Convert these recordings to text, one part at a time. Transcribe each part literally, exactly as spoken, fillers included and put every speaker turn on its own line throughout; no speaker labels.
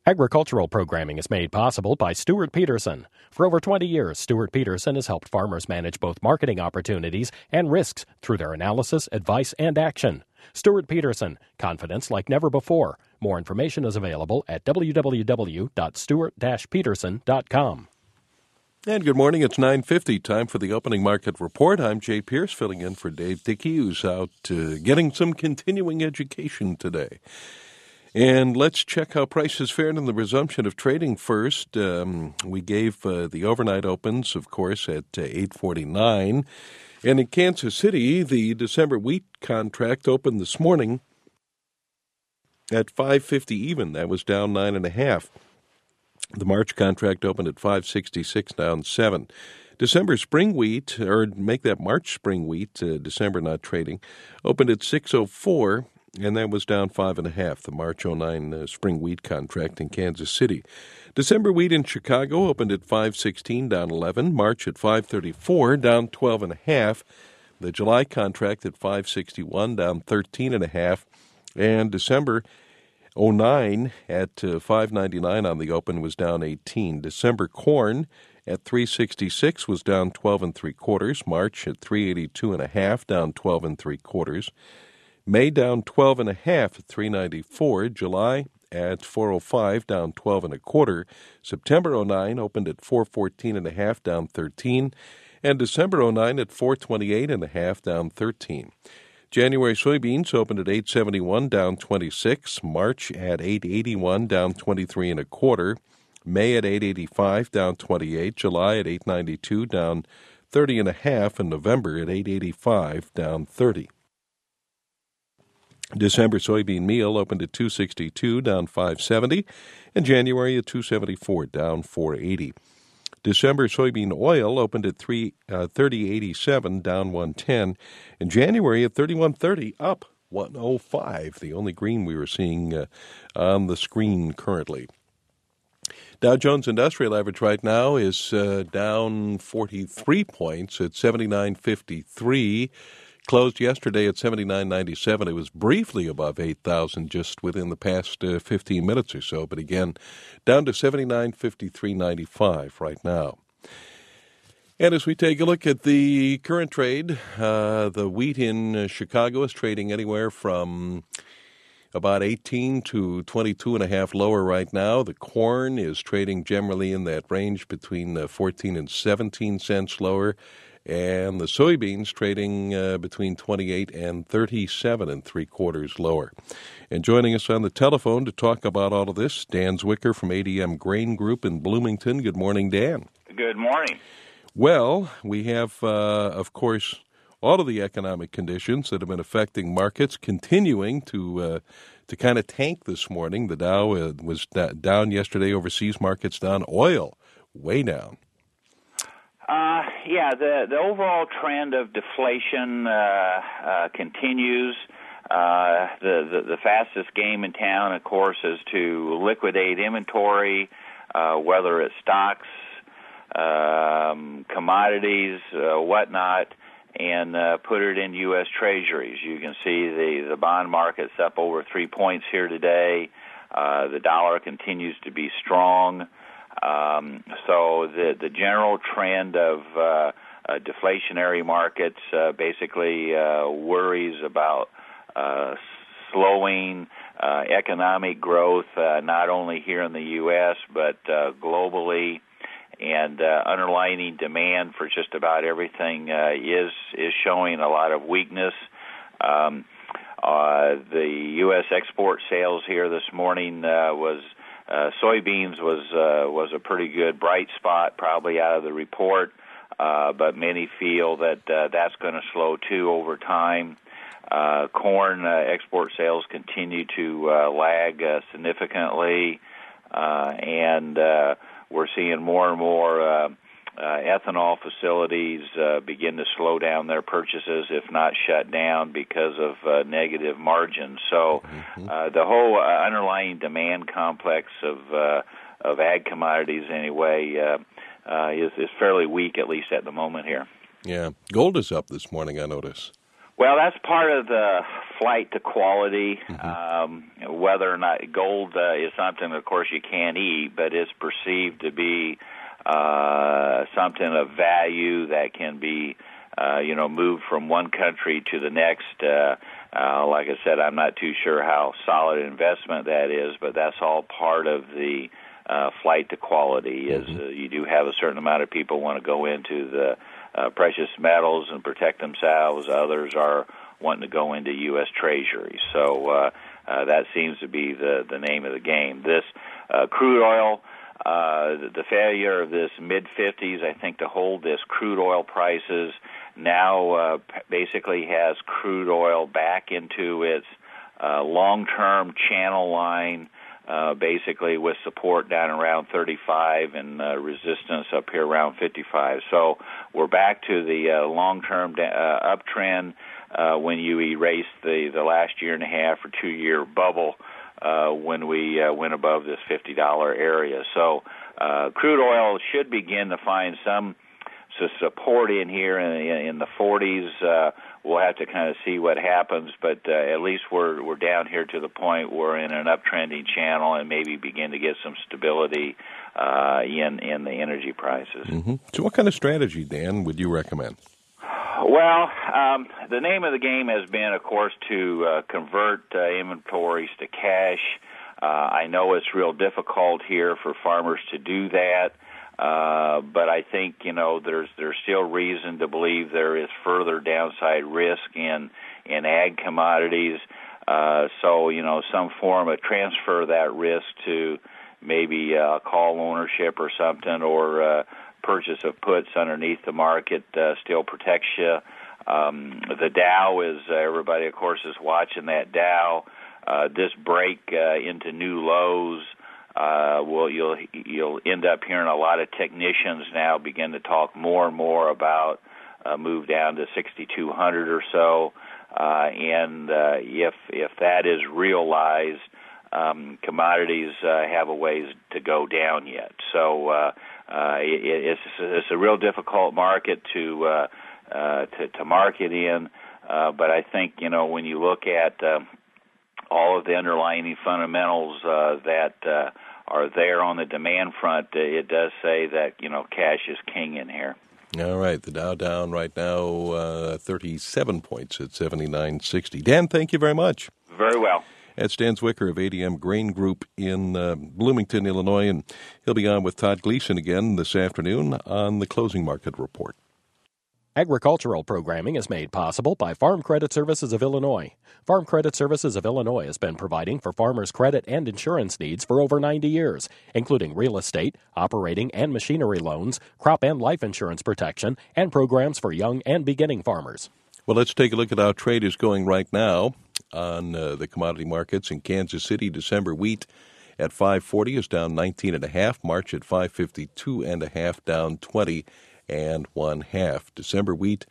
Agricultural programming is made possible by Stuart Peterson. For over twenty years, Stuart Peterson has helped farmers manage both marketing opportunities and risks through their analysis, advice, and action. Stuart Peterson, confidence like never before. More information is available at w w w dot stuart dash peterson dot com.
And good morning. It's nine fifty, time for the opening market report. I'm Jay Pierce, filling in for Dave Dickey, who's out uh, getting some continuing education today. And let's check how prices fared in the resumption of trading first. Um, we gave uh, the overnight opens, of course, at uh, eight forty-nine. And in Kansas City, the December wheat contract opened this morning at five fifty even. That was down nine and a half. The March contract opened at five sixty-six, down seven. December spring wheat, or make that March spring wheat, uh, December not trading, opened at six oh four. And that was down five and a half, the March oh nine uh, spring wheat contract in Kansas City. December wheat in Chicago opened at five sixteen, down eleven. March at five thirty-four, down twelve and a half. The July contract at five sixty-one, down thirteen and a half. And December oh nine at uh, five ninety-nine on the open was down eighteen. December corn at three sixty-six was down twelve and three quarters. March at three eighty-two and a half, down twelve and three quarters. May down twelve and a half at three ninety-four. July at four oh five, down twelve and a quarter. September oh nine opened at four fourteen and a half, down thirteen. And December oh nine at four twenty-eight and a half, down thirteen. January soybeans opened at eight seventy-one, down twenty-six. March at eight eighty-one, down twenty-three and a quarter. May at eight eighty-five, down twenty-eight. July at eight ninety-two, down thirty and a half. And November at eight eighty-five, down thirty. December soybean meal opened at two sixty-two, down five seventy, and January at two seventy-four, down four eighty. December soybean oil opened at three thirty eighty-seven, down one ten, and January at thirty-one thirty, up one oh five, the only green we were seeing uh, on the screen currently. Dow Jones Industrial Average right now is uh, down forty-three points at seventy-nine fifty-three. Closed yesterday at seventy-nine ninety-seven. It was briefly above eight thousand just within the past uh, fifteen minutes or so, but again, down to seventy-nine fifty-three ninety-five right now. And as we take a look at the current trade, uh, the wheat in uh, Chicago is trading anywhere from about eighteen to twenty-two and a half lower right now. The corn is trading generally in that range between uh, fourteen and seventeen cents lower. And the soybeans trading uh, between twenty-eight and thirty-seven and three quarters lower. And joining us on the telephone to talk about all of this, Dan Zwicker from A D M Grain Group in Bloomington. Good morning, Dan.
Good morning.
Well, we have, uh, of course, all of the economic conditions that have been affecting markets continuing to uh, to kind of tank this morning. The Dow uh, was da- down yesterday, overseas markets down, oil way down.
Uh, yeah, the the overall trend of deflation uh, uh, continues. Uh, the, the the fastest game in town, of course, is to liquidate inventory, uh, whether it's stocks, um, commodities, uh, whatnot, and uh, put it in U S Treasuries. You can see the, the bond market's up over three points here today. Uh, the dollar continues to be strong. Um, so the the general trend of uh, uh, deflationary markets uh, basically uh, worries about uh, slowing uh, economic growth, uh, not only here in the U S but uh, globally, and uh, underlying demand for just about everything uh, is is showing a lot of weakness. Um, uh, the U S export sales here this morning uh, was. Uh, soybeans was uh, was a pretty good bright spot, probably out of the report, uh, but many feel that uh, that's going to slow too over time. Uh, corn uh, export sales continue to uh, lag uh, significantly, uh, and uh, we're seeing more and more uh, uh, ethanol facilities uh, begin to slow down their purchases, if not shut down, because of uh, negative margins. So mm-hmm. uh, the whole uh, underlying demand complex of uh, of ag commodities, anyway, uh, uh, is, is fairly weak, at least at the moment here.
Yeah. Gold is up this morning, I notice.
Well, that's part of the flight to quality.
Mm-hmm.
Um, whether or not gold uh, is something, of course, you can't eat, but it's perceived to be uh, something of value that can be, uh, you know, moved from one country to the next. Uh, uh, like I said, I'm not too sure how solid an investment that is, but that's all part of the uh, flight to quality. Is uh, you do have a certain amount of people want to go into the uh, precious metals and protect themselves. Others are wanting to go into U S Treasuries. So uh, uh, that seems to be the, the name of the game. This uh, crude oil, uh, the, the failure of this mid fifties, I think, to hold this crude oil prices now uh, basically has crude oil back into its uh, long-term channel line, uh, basically with support down around thirty-five and uh, resistance up here around fifty-five. So we're back to the uh, long-term uh, uptrend. Uh, when you erase the, the last year and a half or two-year bubble uh, when we uh, went above this fifty dollars area. So uh, crude oil should begin to find some, some support in here in, in the forties. Uh, we'll have to kind of see what happens, but uh, at least we're we're down here to the point where we're in an uptrending channel and maybe begin to get some stability uh, in, in the energy prices.
Mm-hmm. So what kind of strategy, Dan, would you recommend?
Well, um, the name of the game has been, of course, to uh, convert uh, inventories to cash. Uh, I know it's real difficult here for farmers to do that, uh, but I think, you know, there's there's still reason to believe there is further downside risk in in ag commodities. Uh, so, you know, some form of transfer that risk to maybe uh, call ownership or something, or uh, purchase of puts underneath the market uh, still protects you. Um, the Dow is, uh, everybody, of course, is watching that Dow. Uh, this break uh, into new lows, uh, well, you'll you'll end up hearing a lot of technicians now begin to talk more and more about uh, move down to sixty-two hundred or so. Uh, and uh, if if that is realized, um, commodities uh, have a ways to go down yet. So uh, uh, it, it's it's a real difficult market to uh, uh, to, to market in. Uh, but I think, you know, when you look at uh, all of the underlying fundamentals uh, that uh, are there on the demand front, uh, it does say that, you know, cash is king in here.
All right, the Dow down right now uh, thirty-seven points at seventy-nine sixty. Dan, thank you very much.
Very well.
That's Dan Zwicker of A D M Grain Group in uh, Bloomington, Illinois, and he'll be on with Todd Gleason again this afternoon on the Closing Market Report.
Agricultural programming is made possible by Farm Credit Services of Illinois. Farm Credit Services of Illinois has been providing for farmers' credit and insurance needs for over ninety years, including real estate, operating and machinery loans, crop and life insurance protection, and programs for young and beginning farmers.
Well, let's take a look at how trade is going right now on uh, the commodity markets. In Kansas City, December wheat at five forty is down nineteen and a half. March at five fifty-two and a half, down twenty and one half. December wheat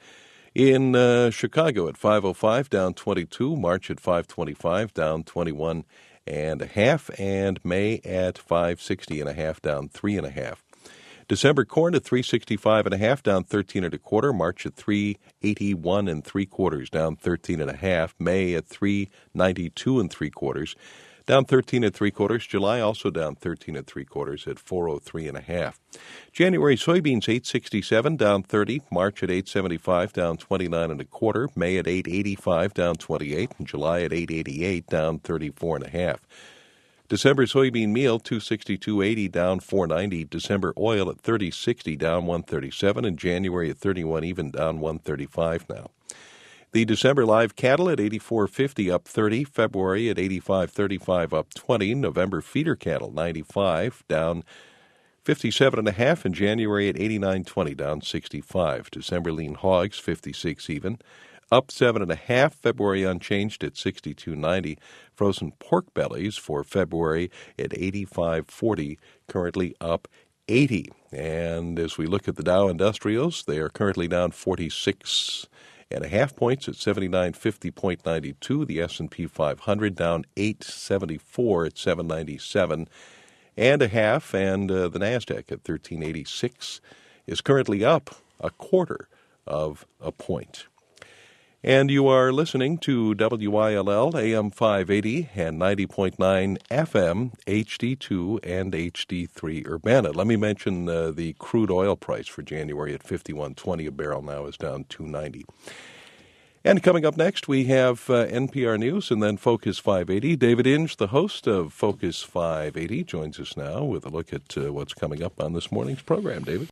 in uh, Chicago at five oh five, down twenty-two. March at five twenty-five, down twenty-one and a half. And May at five sixty and a half, down three and a half. December corn at three sixty-five and a half, down thirteen and a quarter. March at three eighty-one and three quarters, down thirteen and a half. May at three ninety-two and three quarters, down thirteen and three quarters. July also down thirteen and three quarters at four oh three and a half. January soybeans eight sixty-seven, down thirty. March at eight seventy-five, down twenty-nine and a quarter. May at eight eighty-five, down twenty-eight. And July at eight eighty-eight, down thirty-four and a half. December soybean meal two sixty-two eighty, down four ninety. December oil at thirty sixty, down one thirty-seven. And January at thirty-one even, down one thirty-five now. The December live cattle at eighty-four fifty, up thirty. February at eighty-five thirty-five, up twenty. November feeder cattle ninety-five, down fifty-seven and a half. And January at eighty-nine twenty, down sixty-five. December lean hogs fifty-six even, up seven and a half. February unchanged at sixty-two ninety. Frozen pork bellies for February at eighty-five forty, currently up eighty. And as we look at the Dow Industrials, they are currently down forty-six and a half points at seventy-nine fifty point nine two. The S and P five hundred down eight seventy-four at seven ninety-seven and a half. And uh, the NASDAQ at thirteen eighty-six is currently up a quarter of a point. And you are listening to W I L L A M five eighty and ninety point nine F M, H D two and H D three Urbana. Let me mention uh, the crude oil price for January at fifty-one twenty a barrel, now is down two ninety. And coming up next, we have uh, N P R News and then Focus five eighty. David Inge, the host of Focus five eighty, joins us now with a look at uh, what's coming up on this morning's program. David?